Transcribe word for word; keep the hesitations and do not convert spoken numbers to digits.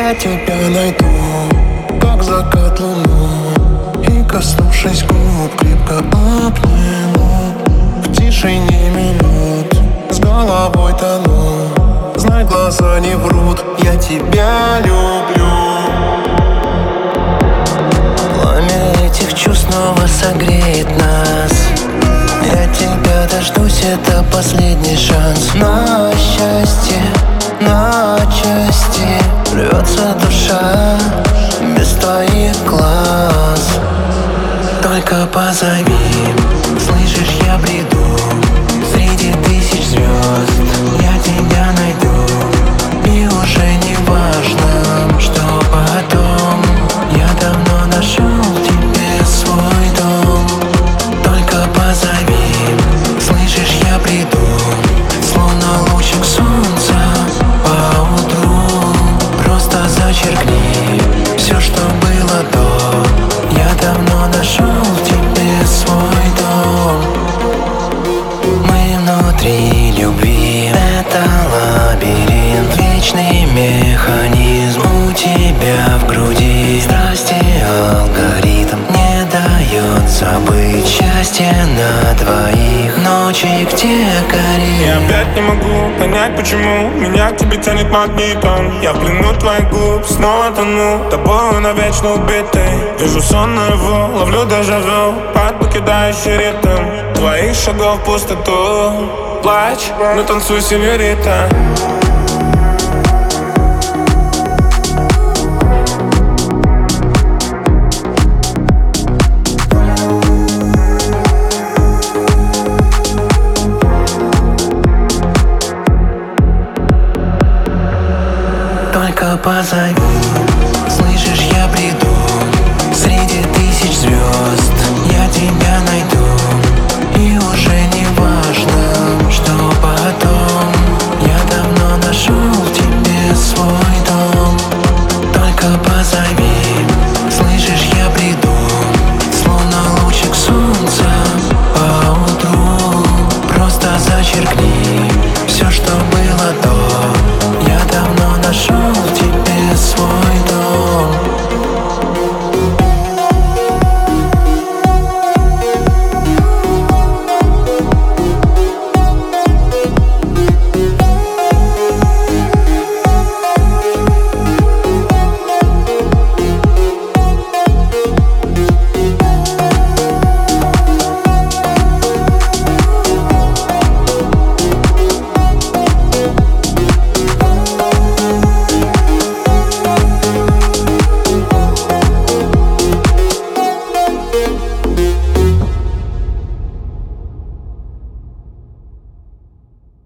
Я тебя найду, как закат луну, и, коснувшись губ, крепко обниму. В тишине минут с головой тону. Знай, глаза не врут, я тебя люблю. Пламя этих чувств снова согреет нас. Я тебя дождусь, это последний шанс на счастье, на части. Рвется душа без твоих глаз. Только позови, слышишь, я бреду среди тысяч звезд. Я тебя найду, и уже не важно, что потом. Я давно нашел в тебе свой дом. Только позови, слышишь, я приду, словно лучик солнца поутру. Просто зачеркни все, что было до. Я давно нашел в тебе свой дом. Мы внутри любви, это лабиринт, вечный механизм у тебя в груди. Страсти алгоритм не дает забыть счастье на двоих, ночи где горит. Я опять не могу понять, почему меня к тебе тянет магнитом. Я в плену твоих губ, снова тону, тобою навечно убитый. Вижу сон наяву, ловлю дежавю, под покидающий ритм твоих шагов в пустоту. Плачь, но танцуй, сеньорита. Только позови, слышишь, я бреду среди тысяч звезд. Я тебя найду,